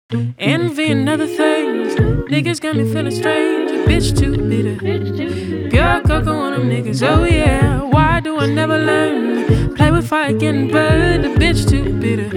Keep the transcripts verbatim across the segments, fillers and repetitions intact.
Envy and other things. Niggas got me feeling strange. A bitch too bitter. Pure cocoa on them niggas. Oh yeah. Why do I never learn? Play with fire, getting burned. A bitch too bitter.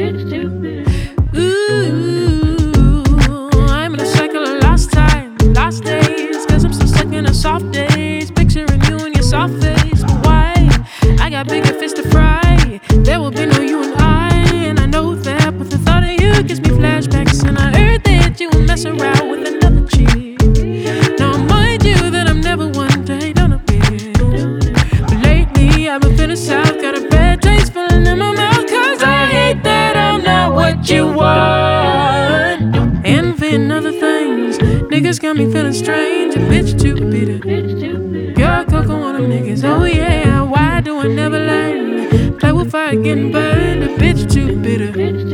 Ooh, I'm in a cycle of lost time, lost days. Cause I'm still stuck in the soft days. Picturing you in your soft face. But why? I got bigger fish to fry. There will be no you and I. And I know that, but the thought of you gives me flashbacks. And I heard that you were messing around with another chick. Now mind you that I'm never one day done a bit. But lately I've been feeling south. Got a bad taste feeling in my mouth. Cause I hate that I'm not what you want. Envy and other things. Niggas got me feeling strange. A bitch too bitter. Pure cocoa on them niggas. Oh yeah. Why do I never learn? Play with fire, getting burned. A bitch too bitter.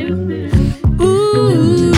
Ooh,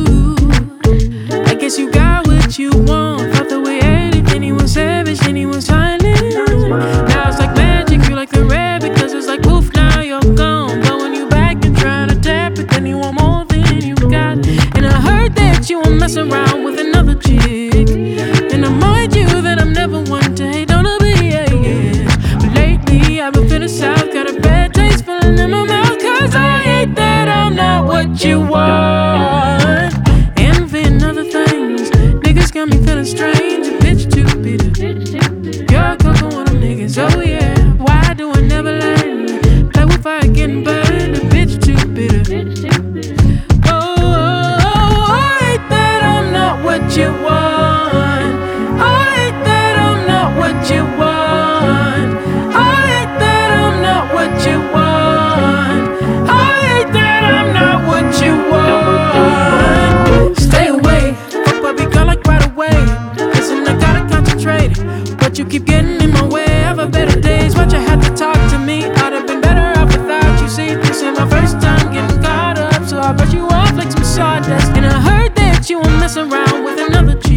I guess you got what you want. Thought the way everything he was savage and he was silent. Now it's like magic, you like the red because it's like poof, now you're gone. But when you back and trying to tap it, then you want more than you got. And I heard that you were messing around with another chick. And I mind you that I'm never one day gonna be, yeah, yeah. But lately I've been feeling south, got a bad taste feeling in my mouth. Cause I hate that I'm not what you want. Envy and other things. Niggas got me feeling strange. A bitch too bitter. Pure cocoa on them niggas. Oh yeah. Why do I never learn? Play with fire, getting burned. A bitch too bitter. Oh, oh, oh, I hate that I'm not what you want. I hate that I'm not what you want. I hate that I'm not what you want. I hate that I'm not what you want. Stay away, fuck what we got like right away. Listen, I gotta concentrate, but you keep getting in my way. Have better days, but you had to talk to me. I'd have been better off without you. See, this ain't my first time getting caught up, so I brush you off like some sawdust. And I heard that you were messing around with another chick.